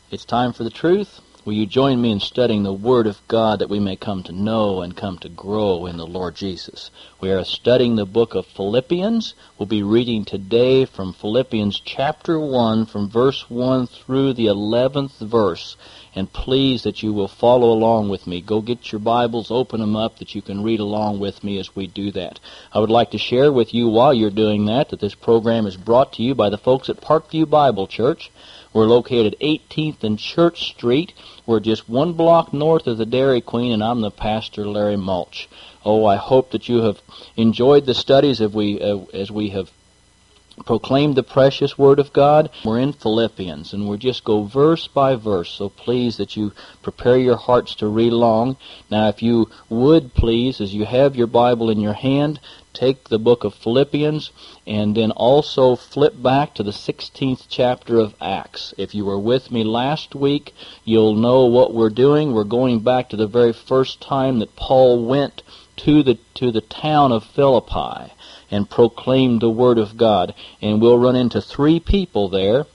It's time for the truth. Will you join me in studying the Word of God that we may come to know and come to grow in the Lord Jesus? We are studying the book of Philippians. We'll be reading today from Philippians chapter 1, from verse 1 through the 11th verse. And please that you will follow along with me. Go get your Bibles, open them up, that you can read along with me as we do that. I would like to share with you while you're doing that this program is brought to you by the folks at Parkview Bible Church. We're located 18th and Church Street. We're just one block north of the Dairy Queen, and I'm the pastor, Larry Mulch. Oh, I hope that you have enjoyed the studies as we have proclaimed the precious Word of God. We're in Philippians, and we'll just go verse by verse, so please that you prepare your hearts to read along. Now, if you would please, as you have your Bible in your hand, take the book of Philippians, and then also flip back to the 16th chapter of Acts. If you were with me last week, you'll know what we're doing. We're going back to the very first time that Paul went to the town of Philippi and proclaimed the Word of God. And we'll run into three people there: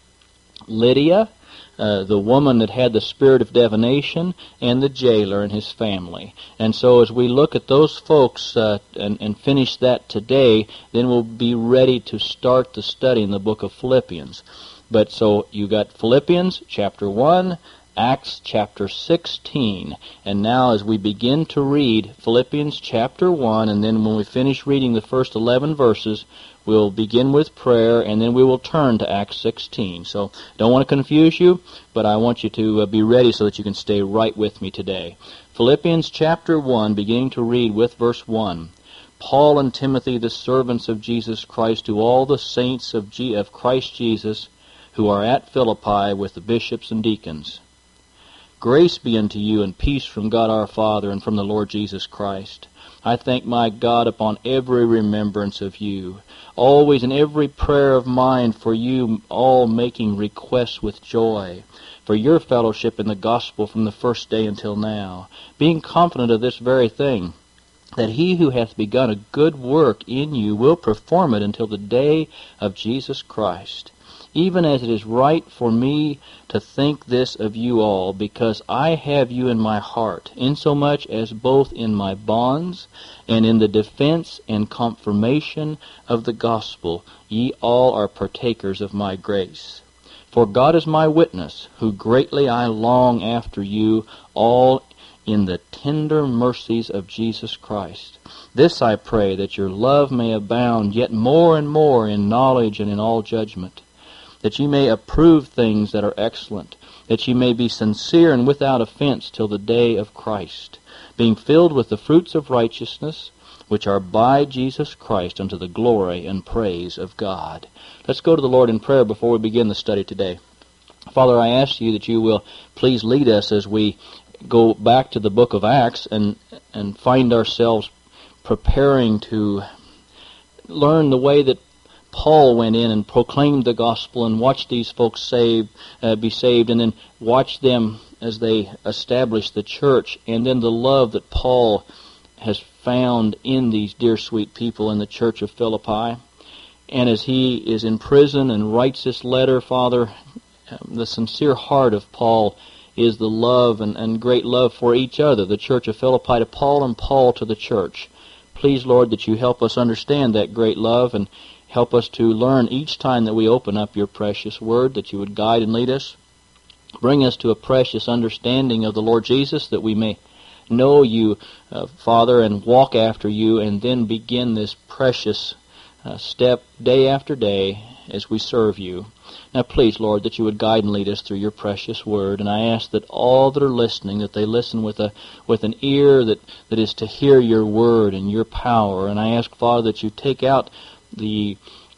Lydia, the woman that had the spirit of divination, and the jailer and his family. And so as we look at those folks and finish that today, then we'll be ready to start the study in the book of Philippians. But so you got Philippians chapter 1, Acts chapter 16. And now as we begin to read Philippians chapter 1, and then when we finish reading the first 11 verses, we'll begin with prayer, and then we will turn to Acts 16. So, don't want to confuse you, but I want you to be ready so that you can stay right with me today. Philippians chapter 1, beginning to read with verse 1. Paul and Timothy, the servants of Jesus Christ, to all the saints of Christ Jesus, who are at Philippi with the bishops and deacons. Grace be unto you, and peace from God our Father and from the Lord Jesus Christ. I thank my God upon every remembrance of you, always in every prayer of mine for you all, making requests with joy, for your fellowship in the gospel from the first day until now, being confident of this very thing, that he who hath begun a good work in you will perform it until the day of Jesus Christ. Even as it is right for me to think this of you all, because I have you in my heart, insomuch as both in my bonds and in the defense and confirmation of the gospel ye all are partakers of my grace. For God is my witness, who greatly I long after you all in the tender mercies of Jesus Christ. This I pray, that your love may abound yet more and more in knowledge and in all judgment, that ye may approve things that are excellent, that ye may be sincere and without offense till the day of Christ, being filled with the fruits of righteousness, which are by Jesus Christ unto the glory and praise of God. Let's go to the Lord in prayer before we begin the study today. Father, I ask you that you will please lead us as we go back to the book of Acts and find ourselves preparing to learn the way that Paul went in and proclaimed the gospel and watched these folks be saved, and then watched them as they established the church, and then the love that Paul has found in these dear sweet people in the church of Philippi. And as he is in prison and writes this letter, Father, the sincere heart of Paul is the love and great love for each other, the church of Philippi to Paul and Paul to the church. Please, Lord, that you help us understand that great love, and help us to learn each time that we open up your precious word, that you would guide and lead us. Bring us to a precious understanding of the Lord Jesus, that we may know you, Father, and walk after you, and then begin this precious step day after day as we serve you. Now please, Lord, that you would guide and lead us through your precious word. And I ask that all that are listening, that they listen with an ear that is to hear your word and your power. And I ask, Father, that you take out the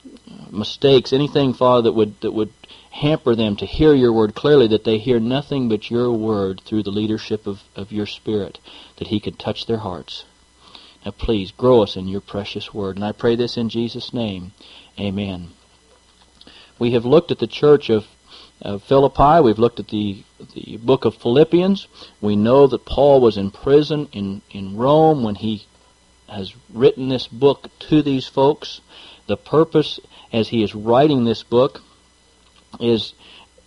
mistakes, anything, Father, that would hamper them to hear your word clearly, that they hear nothing but your word through the leadership of your Spirit, that he could touch their hearts. Now please, grow us in your precious word. And I pray this in Jesus' name. Amen. We have looked at the church of Philippi. We've looked at the book of Philippians. We know that Paul was in prison in Rome when he has written this book to these folks. The purpose, as he is writing this book, is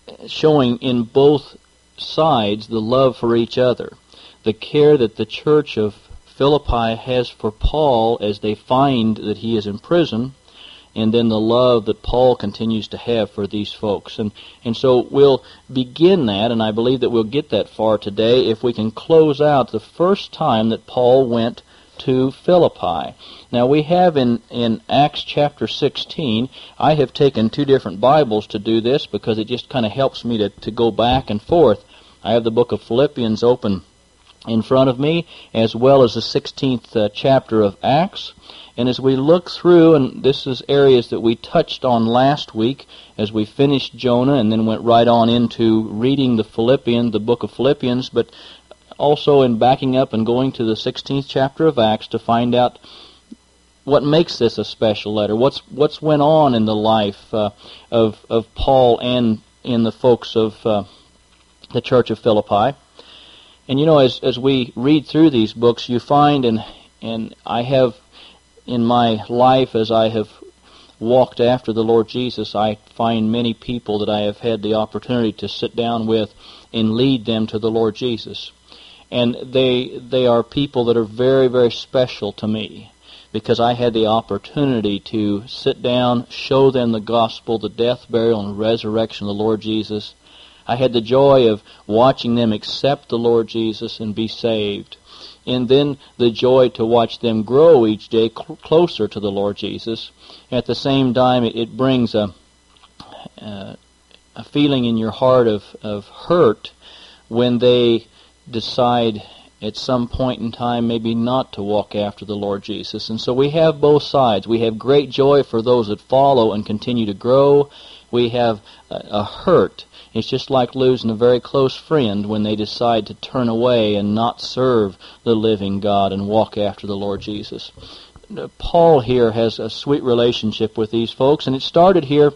showing in both sides the love for each other, the care that the church of Philippi has for Paul as they find that he is in prison, and then the love that Paul continues to have for these folks. And so we'll begin that, and I believe that we'll get that far today if we can close out the first time that Paul went to Philippi. Now we have in Acts chapter 16, I have taken two different Bibles to do this because it just kind of helps me to go back and forth. I have the book of Philippians open in front of me, as well as the 16th chapter of Acts. And as we look through, and this is areas that we touched on last week as we finished Jonah and then went right on into reading the book of Philippians, but also in backing up and going to the 16th chapter of Acts to find out what makes this a special letter, what's went on in the life of Paul and in the folks of the church of Philippi. And as we read through these books, you find, and I have in my life, as I have walked after the Lord Jesus, I find many people that I have had the opportunity to sit down with and lead them to the Lord Jesus. And they are people that are very, very special to me, because I had the opportunity to sit down, show them the gospel, the death, burial, and resurrection of the Lord Jesus. I had the joy of watching them accept the Lord Jesus and be saved. And then the joy to watch them grow each day closer to the Lord Jesus. At the same time, it brings a feeling in your heart of hurt when they decide at some point in time maybe not to walk after the Lord Jesus. And so we have both sides. We have great joy for those that follow and continue to grow. We have a hurt. It's just like losing a very close friend when they decide to turn away and not serve the living God and walk after the Lord Jesus. Paul here has a sweet relationship with these folks, and it started here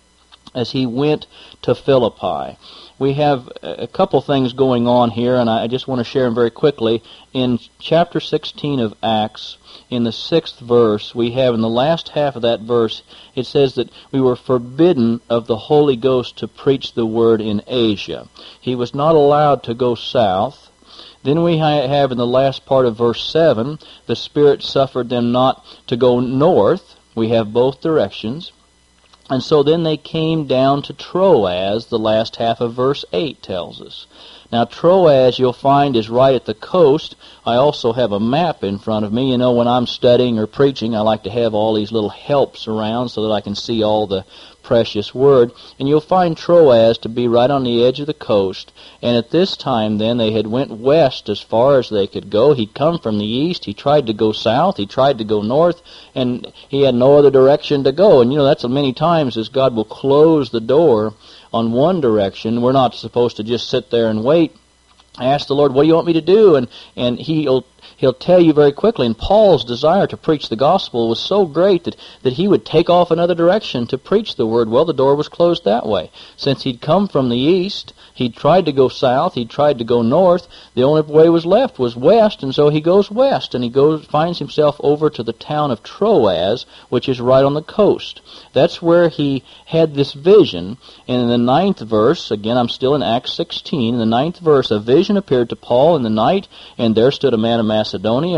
as he went to Philippi. We have a couple things going on here, and I just want to share them very quickly. In chapter 16 of Acts, in the 6th verse, we have in the last half of that verse, it says that we were forbidden of the Holy Ghost to preach the word in Asia. He was not allowed to go south. Then we have in the last part of verse 7, the Spirit suffered them not to go north. We have both directions. And so then they came down to Troas, the last half of verse 8 tells us. Now Troas, you'll find, is right at the coast. I also have a map in front of me. When I'm studying or preaching, I like to have all these little helps around so that I can see all the precious word. And you'll find Troas to be right on the edge of the coast. And at this time then, they had went west as far as they could go. He'd come from the east. He tried to go south. He tried to go north. And he had no other direction to go. And that's many times as God will close the door on one direction. We're not supposed to just sit there and wait. I asked the Lord, what do you want me to do? And He'll tell you very quickly. And Paul's desire to preach the gospel was so great that he would take off another direction to preach the word. Well, the door was closed that way. Since he'd come from the east, he'd tried to go south, he'd tried to go north. The only way was left was west, and so he goes west, and he finds himself over to the town of Troas, which is right on the coast. That's where he had this vision. And in the 9th verse, again, I'm still in Acts 16, in the 9th verse, a vision appeared to Paul in the night, and there stood a man of Macedonia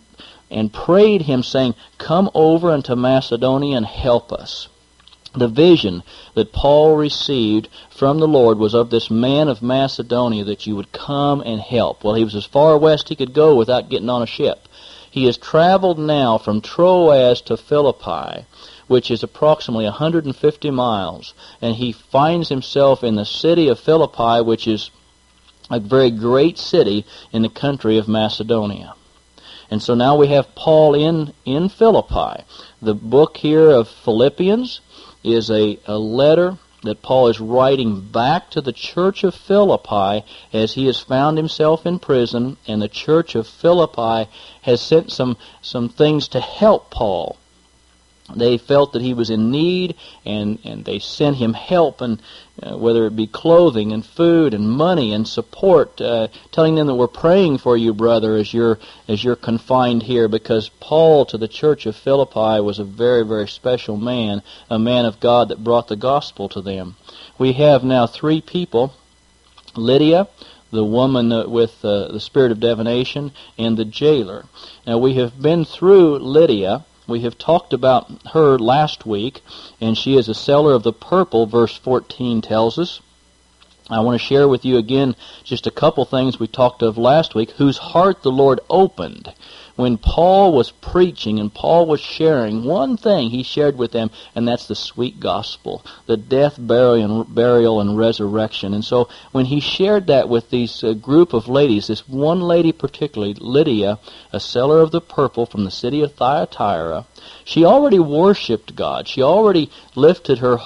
and prayed him, saying, come over unto Macedonia and help us. The vision that Paul received from the Lord was of this man of Macedonia that you would come and help. Well, he was as far west he could go without getting on a ship. He has traveled now from Troas to Philippi, which is approximately 150 miles, and he finds himself in the city of Philippi, which is a very great city in the country of Macedonia. And so now we have Paul in Philippi. The book here of Philippians is a letter that Paul is writing back to the church of Philippi as he has found himself in prison, and the church of Philippi has sent some things to help Paul. They felt that he was in need, and they sent him help, and whether it be clothing and food and money and support, telling them that we're praying for you, brother, as you're confined here, because Paul to the church of Philippi was a very, very special man, a man of God that brought the gospel to them. We have now 3 people: Lydia, the woman with the spirit of divination, and the jailer. Now, we have been through Lydia. We have talked about her last week, and she is a seller of the purple, verse 14 tells us. I want to share with you again just a couple things we talked of last week, whose heart the Lord opened. When Paul was preaching and Paul was sharing, one thing he shared with them, and that's the sweet gospel, the death, burial, and resurrection. And so when he shared that with these group of ladies, this one lady particularly, Lydia, a seller of the purple from the city of Thyatira, she already worshipped God. She already lifted her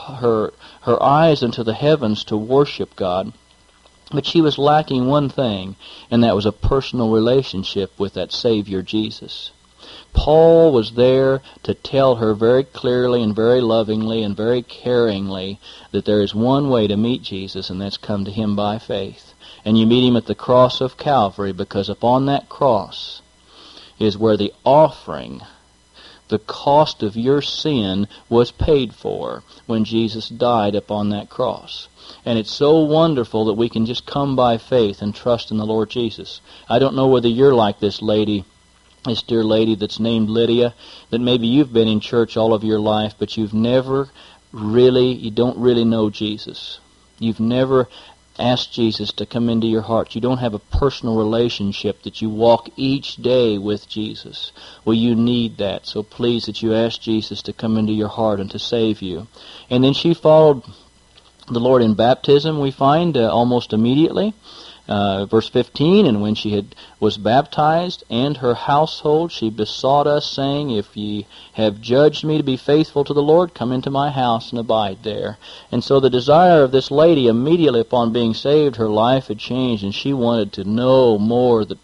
eyes into the heavens to worship God. But she was lacking one thing, and that was a personal relationship with that Savior Jesus. Paul was there to tell her very clearly and very lovingly and very caringly that there is one way to meet Jesus, and that's come to Him by faith. And you meet Him at the cross of Calvary, because upon that cross is where the offering, the cost of your sin, was paid for when Jesus died upon that cross. And it's so wonderful that we can just come by faith and trust in the Lord Jesus. I don't know whether you're like this lady, this dear lady that's named Lydia, that maybe you've been in church all of your life, but you don't really know Jesus. You've never asked Jesus to come into your heart. You don't have a personal relationship that you walk each day with Jesus. Well, you need that. So please that you ask Jesus to come into your heart and to save you. And then she followed the Lord in baptism, we find, almost immediately. Verse 15, and when she was baptized and her household, she besought us, saying, if ye have judged me to be faithful to the Lord, come into my house and abide there. And so the desire of this lady, immediately upon being saved, her life had changed, and she wanted to know more of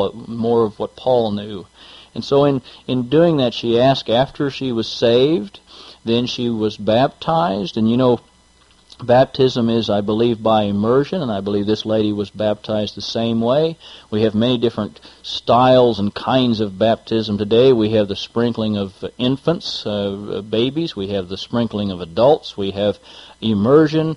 what Paul knew. And so in doing that, she asked, after she was saved, then she was baptized, and you know, baptism is, I believe, by immersion, and I believe this lady was baptized the same way. We have many different styles and kinds of baptism today. We have the sprinkling of infants, babies. We have the sprinkling of adults. We have immersion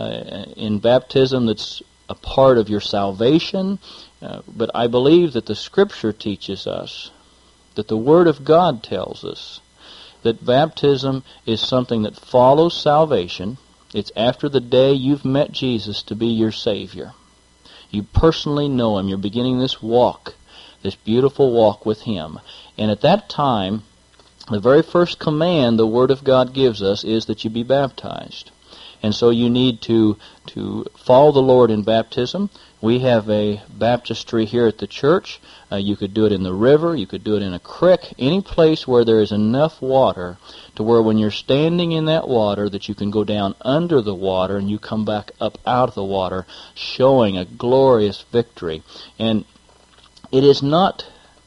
in baptism that's a part of your salvation. But I believe that the Scripture teaches us, that the Word of God tells us, that baptism is something that follows salvation. It's after the day you've met Jesus to be your Savior. You personally know Him. You're beginning this walk, this beautiful walk with Him. And at that time, the very first command the Word of God gives us is that you be baptized. And so you need to follow the Lord in baptism. We have a baptistry here at the church. You could do it in the river. You could do it in a creek. Any place where there is enough water to where when you're standing in that water that you can go down under the water and you come back up out of the water, showing a glorious victory. And it is not,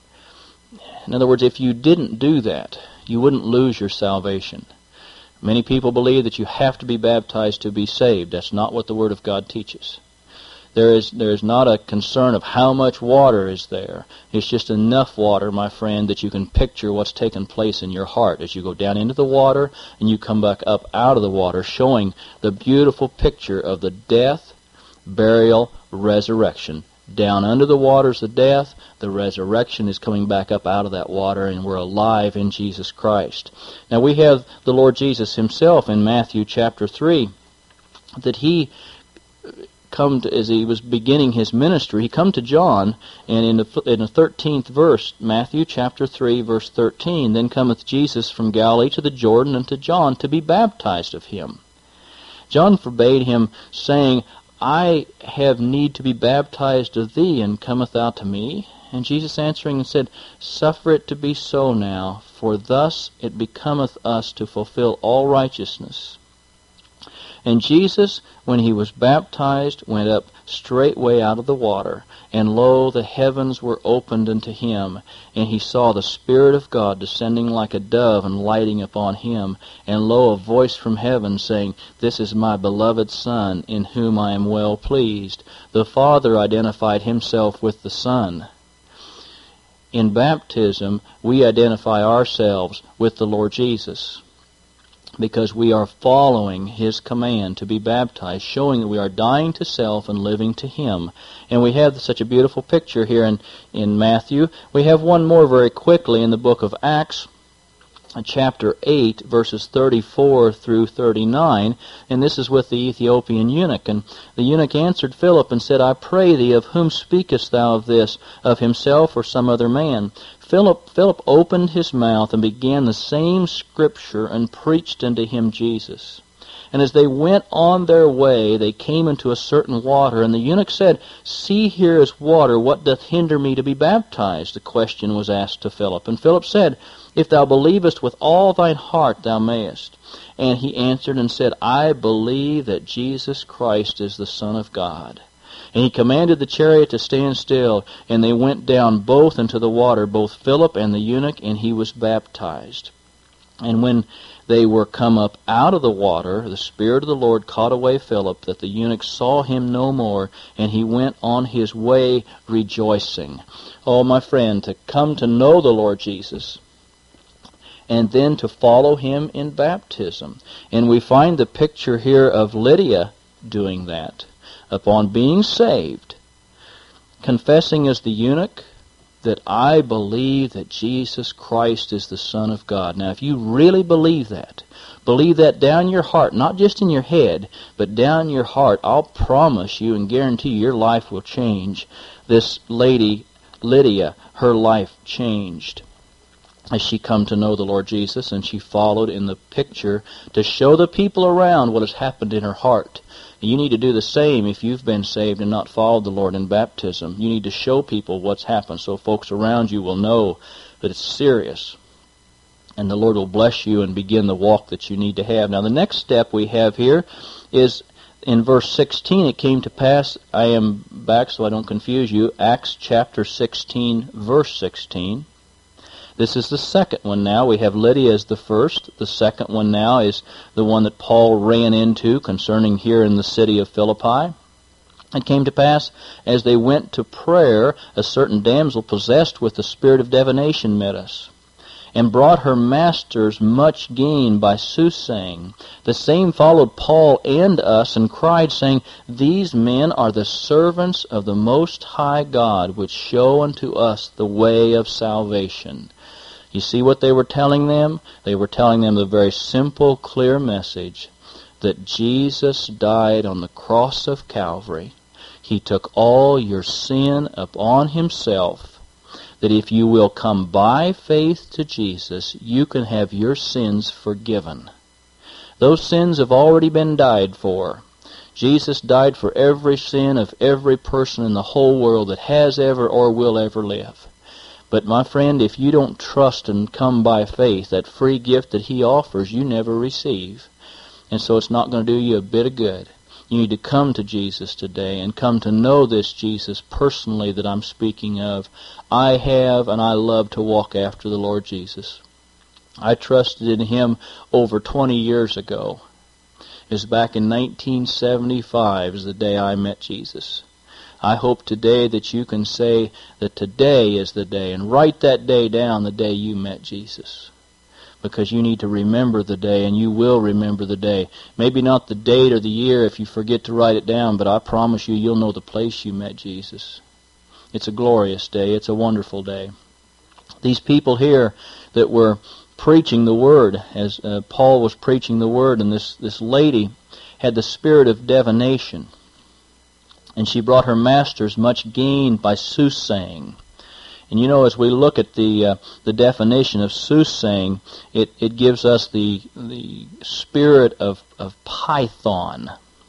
in other words, if you didn't do that, you wouldn't lose your salvation. Many people believe that you have to be baptized to be saved. That's not what the Word of God teaches. There is not a concern of how much water is there. It's just enough water, my friend, that you can picture what's taken place in your heart as you go down into the water and you come back up out of the water, showing the beautiful picture of the death, burial, resurrection. Down under the waters of death, the resurrection is coming back up out of that water, and we're alive in Jesus Christ. Now we have the Lord Jesus Himself in Matthew chapter 3, that He as He was beginning His ministry, He come to John, and in the 13th verse, Matthew chapter 3, verse 13, then cometh Jesus from Galilee to the Jordan unto John to be baptized of Him. John forbade him, saying, I have need to be baptized of thee, and cometh thou to me? And Jesus answering and said, Suffer it to be so now, for thus it becometh us to fulfill all righteousness. And Jesus, when he was baptized, went up straightway out of the water. And lo, the heavens were opened unto him, and he saw the Spirit of God descending like a dove and lighting upon him. And lo, a voice from heaven saying, This is my beloved Son, in whom I am well pleased. The Father identified himself with the Son. In baptism, we identify ourselves with the Lord Jesus, because we are following his command to be baptized, showing that we are dying to self and living to him. And we have such a beautiful picture here in Matthew. We have one more very quickly in the book of Acts, chapter 8, verses 34 through 39, and this is with the Ethiopian eunuch. And the eunuch answered Philip and said, I pray thee, of whom speakest thou of this, of himself or some other man? Philip opened his mouth and began the same scripture and preached unto him Jesus. And as they went on their way, they came into a certain water, and the eunuch said, See, here is water, what doth hinder me to be baptized? The question was asked to Philip. And Philip said, If thou believest with all thine heart, thou mayest. And he answered and said, I believe that Jesus Christ is the Son of God. And he commanded the chariot to stand still, and they went down both into the water, both Philip and the eunuch, and he was baptized. And when they were come up out of the water, the Spirit of the Lord caught away Philip, that the eunuch saw him no more, and he went on his way rejoicing. Oh, my friend, to come to know the Lord Jesus, and then to follow him in baptism. And we find the picture here of Lydia doing that. Upon being saved, confessing as the eunuch that I believe that Jesus Christ is the Son of God. Now, if you really believe that down your heart, not just in your head, but down your heart, I'll promise you and guarantee you your life will change. This lady, Lydia, her life changed as she come to know the Lord Jesus, and she followed in the picture to show the people around what has happened in her heart. You need to do the same if you've been saved and not followed the Lord in baptism. You need to show people what's happened so folks around you will know that it's serious. And the Lord will bless you and begin the walk that you need to have. Now, the next step we have here is in verse 16. It came to pass, I am back so I don't confuse you, Acts chapter 16, verse 16. This is the second one now. We have Lydia as the first. The second one now is the one that Paul ran into concerning here in the city of Philippi. It came to pass, as they went to prayer, a certain damsel possessed with the spirit of divination met us, and brought her masters much gain by soothsaying. The same followed Paul and us, and cried, saying, These men are the servants of the Most High God, which show unto us the way of salvation. You see what they were telling them? They were telling them the very simple, clear message that Jesus died on the cross of Calvary. He took all your sin upon himself, that if you will come by faith to Jesus, you can have your sins forgiven. Those sins have already been died for. Jesus died for every sin of every person in the whole world that has ever or will ever live. But my friend, if you don't trust and come by faith, that free gift that he offers, you never receive. And so it's not going to do you a bit of good. You need to come to Jesus today and come to know this Jesus personally that I'm speaking of. I have and I love to walk after the Lord Jesus. I trusted in him over 20 years ago. It was back in 1975 is the day I met Jesus. I hope today that you can say that today is the day, and write that day down, the day you met Jesus. Because you need to remember the day, and you will remember the day. Maybe not the date or the year if you forget to write it down, but I promise you, you'll know the place you met Jesus. It's a glorious day. It's a wonderful day. These people here that were preaching the Word, as Paul was preaching the Word, and this lady had the spirit of divination. And she brought her masters much gain by soothsaying. And you know, as we look at the definition of soothsaying, it gives us the spirit of Python,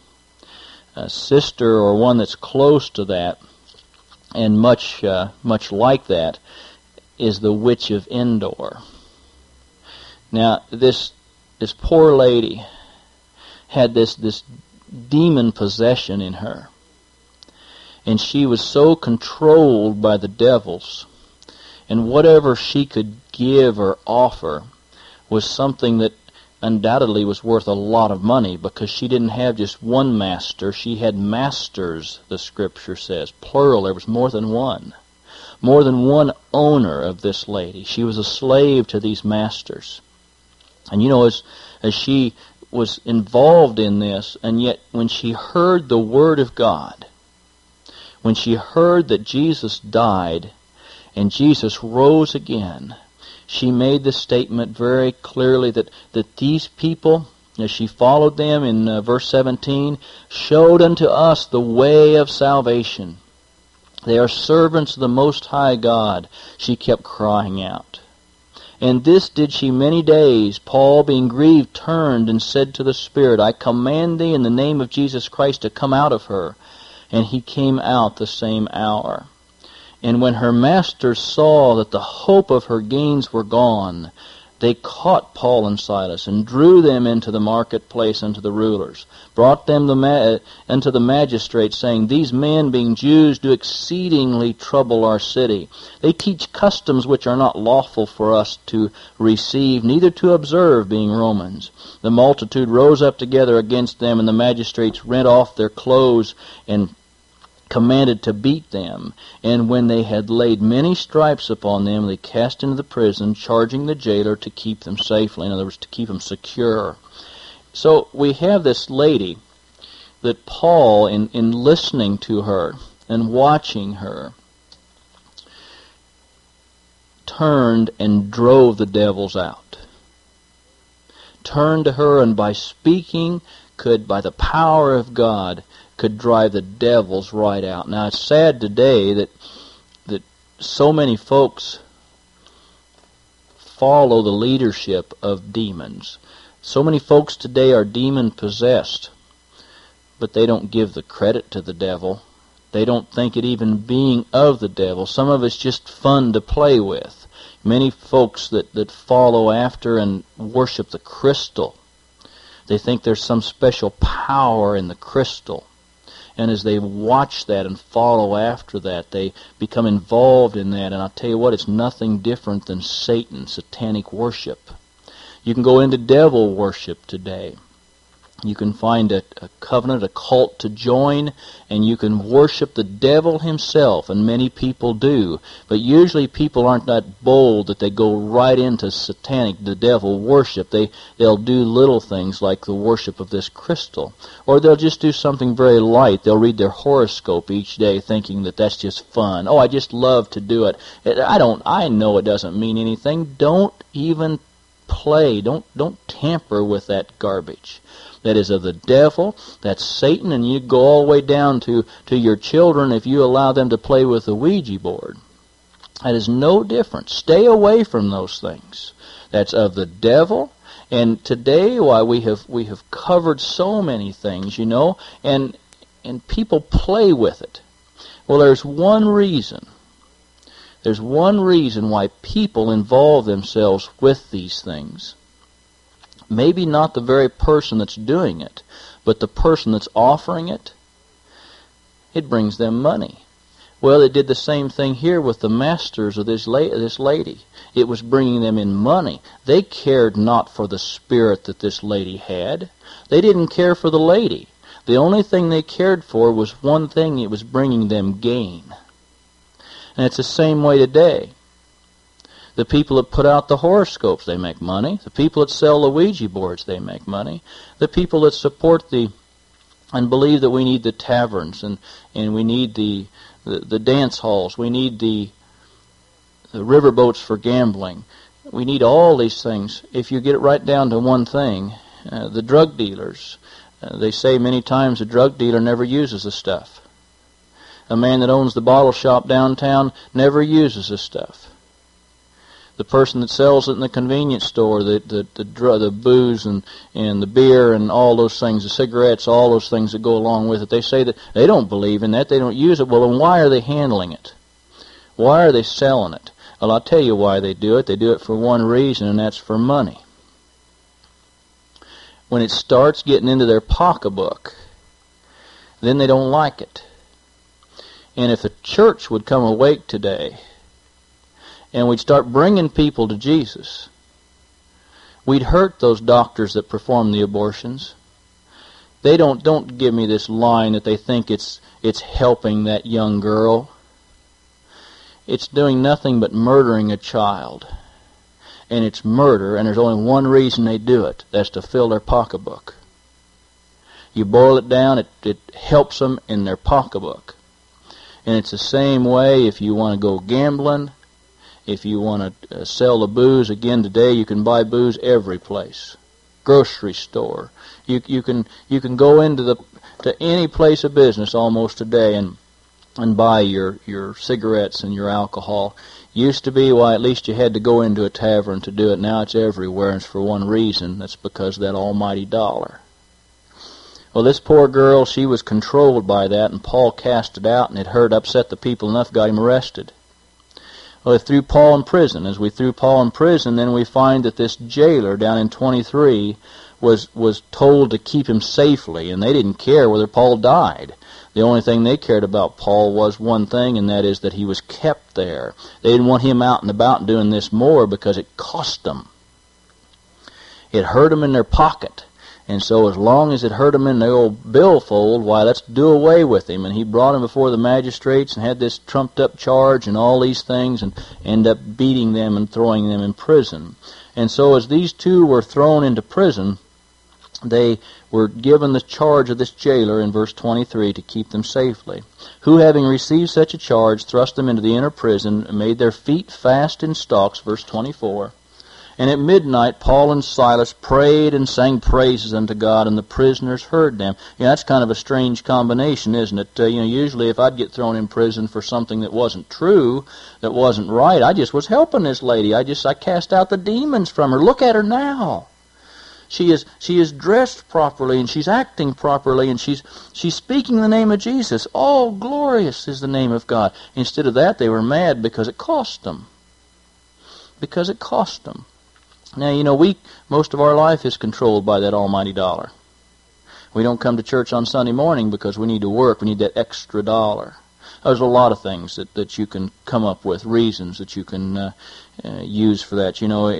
a sister or one that's close to that, and much like that is the Witch of Endor. Now, this poor lady had this demon possession in her. And she was so controlled by the devils, and whatever she could give or offer was something that undoubtedly was worth a lot of money, because she didn't have just one master. She had masters, the Scripture says, plural. There was more than one owner of this lady. She was a slave to these masters. And you know, as she was involved in this, and yet when she heard the Word of God, when she heard that Jesus died and Jesus rose again, she made the statement very clearly that these people, as she followed them in verse 17, showed unto us the way of salvation. They are servants of the Most High God, she kept crying out. And this did she many days. Paul, being grieved, turned and said to the Spirit, I command thee in the name of Jesus Christ to come out of her. And he came out the same hour. And when her masters saw that the hope of her gains were gone, they caught Paul and Silas and drew them into the marketplace unto the rulers, brought them unto the magistrates, saying, These men, being Jews, do exceedingly trouble our city. They teach customs which are not lawful for us to receive, neither to observe, being Romans. The multitude rose up together against them, and the magistrates rent off their clothes and commanded to beat them. And when they had laid many stripes upon them, they cast into the prison, charging the jailer to keep them safely. In other words, to keep them secure. So we have this lady that Paul, in listening to her and watching her, turned and drove the devils out. Turned to her, and by speaking could, by the power of God, could drive the devils right out. Now, it's sad today that so many folks follow the leadership of demons. So many folks today are demon-possessed, but they don't give the credit to the devil. They don't think it even being of the devil. Some of it's just fun to play with. Many folks that follow after and worship the crystal, they think there's some special power in the crystal. And as they watch that and follow after that, they become involved in that. And I'll tell you what, it's nothing different than Satan, satanic worship. You can go into devil worship today. You can find a covenant, a cult to join, and you can worship the devil himself, and many people do. But usually people aren't that bold that they go right into satanic, the devil worship. They'll do little things like the worship of this crystal. Or they'll just do something very light. They'll read their horoscope each day thinking that that's just fun. Oh, I just love to do it. I know it doesn't mean anything. Don't even play. Don't tamper with that garbage. That is of the devil. That's Satan, and you go all the way down to your children if you allow them to play with the Ouija board. That is no different. Stay away from those things. That's of the devil. And today, why we have covered so many things, you know, and people play with it. Well, there's one reason. There's one reason why people involve themselves with these things. Maybe not the very person that's doing it, but the person that's offering it. It brings them money. Well, it did the same thing here with the masters of this lady. It was bringing them in money. They cared not for the spirit that this lady had. They didn't care for the lady. The only thing they cared for was one thing. It was bringing them gain. And it's the same way today. The people that put out the horoscopes, they make money. The people that sell the Ouija boards, they make money. The people that support and believe that we need the taverns and we need the dance halls, we need the riverboats for gambling. We need all these things. If you get it right down to one thing, the drug dealers, they say many times a drug dealer never uses the stuff. A man that owns the bottle shop downtown never uses the stuff. The person that sells it in the convenience store, the booze and the beer and all those things, the cigarettes, all those things that go along with it, they say that they don't believe in that, they don't use it. Well, then why are they handling it? Why are they selling it? Well, I'll tell you why they do it. They do it for one reason, and that's for money. when it starts getting into their pocketbook, then they don't like it. And if the church would come awake today and we'd start bringing people to Jesus, we'd hurt those doctors that perform the abortions. They don't give me this line that they think it's helping that young girl. It's doing nothing but murdering a child. And it's murder, and there's only one reason they do it. That's to fill their pocketbook. You boil it down, it helps them in their pocketbook. And it's the same way if you want to go gambling, if you want to sell the booze. Again, today you can buy booze every place. Grocery store. You can go into to any place of business almost today and buy your cigarettes and your alcohol. Used to be, well, at least you had to go into a tavern to do it. Now it's everywhere, and it's for one reason. That's because of that almighty dollar. Well, this poor girl, she was controlled by that, and Paul cast it out, and it upset the people enough, got him arrested. Well, they threw Paul in prison. As we threw Paul in prison, then we find that this jailer down in 23 was told to keep him safely, and they didn't care whether Paul died. The only thing they cared about Paul was one thing, and that is that he was kept there. They didn't want him out and about doing this more because it cost them. It hurt them in their pocket. And so as long as it hurt him in the old billfold, why, let's do away with him. And he brought him before the magistrates and had this trumped-up charge and all these things and ended up beating them and throwing them in prison. And so as these two were thrown into prison, they were given the charge of this jailer in verse 23 to keep them safely. Who, having received such a charge, thrust them into the inner prison and made their feet fast in stocks, verse 24. And at midnight Paul and Silas prayed and sang praises unto God, and the prisoners heard them. That's kind of a strange combination, isn't it? Usually if I'd get thrown in prison for something that wasn't true, that wasn't right, I just was helping this lady. I cast out the demons from her. Look at her now. She is dressed properly, and she's acting properly, and she's speaking the name of Jesus. Oh, glorious is the name of God. Instead of that, they were mad because it cost them. Because it cost them. Now, most of our life is controlled by that almighty dollar. We don't come to church on Sunday morning because we need to work. We need that extra dollar. There's a lot of things that you can come up with, reasons that you can use for that.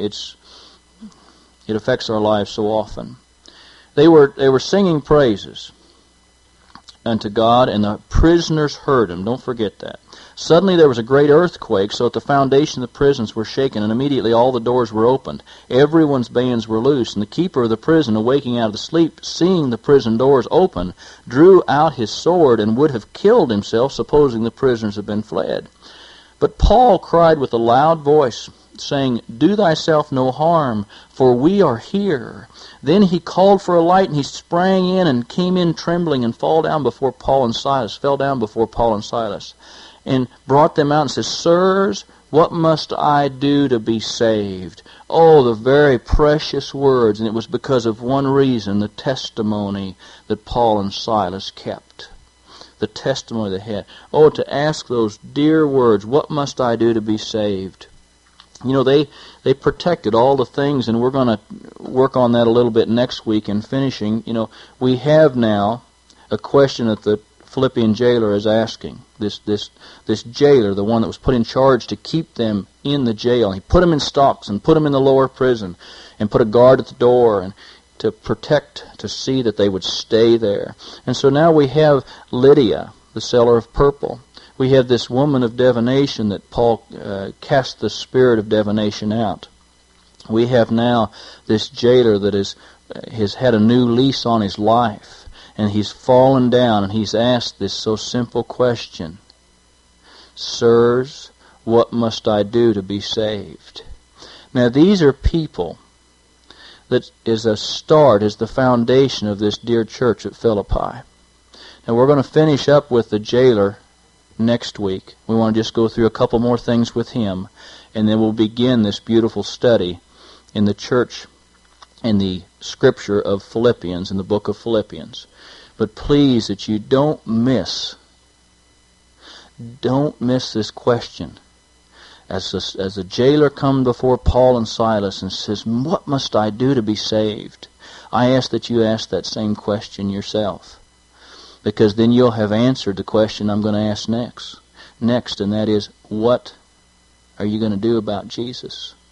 It affects our lives so often. They were singing praises unto God, and the prisoners heard him. Don't forget that. Suddenly there was a great earthquake, so that the foundation of the prisons were shaken, and immediately all the doors were opened. Everyone's bands were loose, and the keeper of the prison, awaking out of the sleep, seeing the prison doors open, drew out his sword and would have killed himself, supposing the prisoners had been fled. But Paul cried with a loud voice, saying, Do thyself no harm, for we are here. Then he called for a light, and he sprang in and came in trembling and fell down before Paul and Silas, and brought them out and said, Sirs, what must I do to be saved? Oh, the very precious words, and it was because of one reason, the testimony that Paul and Silas kept. The testimony they had. Oh, to ask those dear words, what must I do to be saved? They protected all the things, and we're going to work on that a little bit next week in finishing. We have now a question that the Philippian jailer is asking. This jailer, the one that was put in charge to keep them in the jail. He put them in stocks and put them in the lower prison and put a guard at the door and to protect, to see that they would stay there. And so now we have Lydia, the seller of purple. We have this woman of divination that Paul cast the spirit of divination out. We have now this jailer that has had a new lease on his life, and he's fallen down, and he's asked this so simple question, Sirs, what must I do to be saved? Now these are people that is the foundation of this dear church at Philippi. Now we're going to finish up with the jailer next week. We want to just go through a couple more things with him, and then we'll begin this beautiful study in the church, in the scripture of Philippians, in the book of Philippians. But please, that you don't miss this question. As the jailer come before Paul and Silas and says, What must I do to be saved? I ask that you ask that same question yourself, because then you'll have answered the question I'm going to ask next, and that is, what are you going to do about Jesus?